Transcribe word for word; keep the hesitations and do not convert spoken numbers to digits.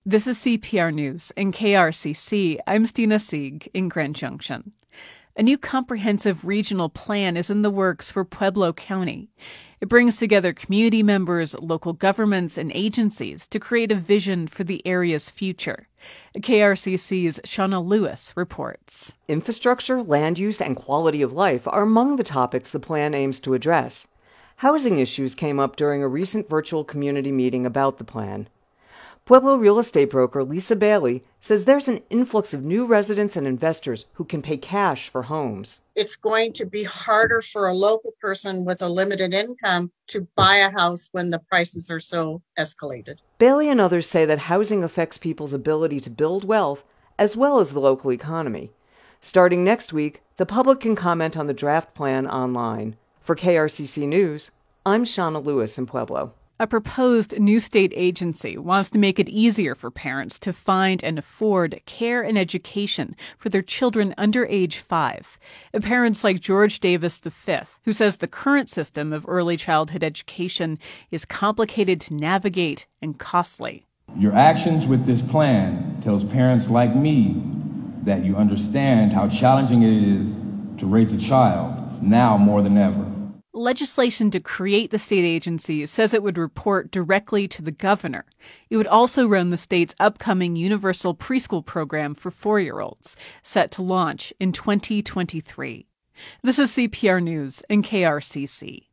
This is C P R News and K R C C. I'm Stina Sieg in Grand Junction. A new comprehensive regional plan is in the works for Pueblo County. It brings together community members, local governments, and agencies to create a vision for the area's future. K R C C's Shauna Lewis reports. Infrastructure, land use, and quality of life are among the topics the plan aims to address. Housing issues came up during a recent virtual community meeting about the plan. Pueblo real estate broker Lisa Bailey says there's an influx of new residents and investors who can pay cash for homes. It's going to be harder for a local person with a limited income to buy a house when the prices are so escalated. Bailey and others say that housing affects people's ability to build wealth as well as the local economy. Starting next week, the public can comment on the draft plan online. For K R C C News, I'm Shauna Lewis in Pueblo. A proposed new state agency wants to make it easier for parents to find and afford care and education for their children under age five. Parents like George Davis the fifth, who says the current system of early childhood education is complicated to navigate and costly. Your actions with this plan tells parents like me that you understand how challenging it is to raise a child now more than ever. Legislation to create the state agency says it would report directly to the governor. It would also run the state's upcoming universal preschool program for four-year-olds, set to launch in twenty twenty-three. This is C P R News and K R C C.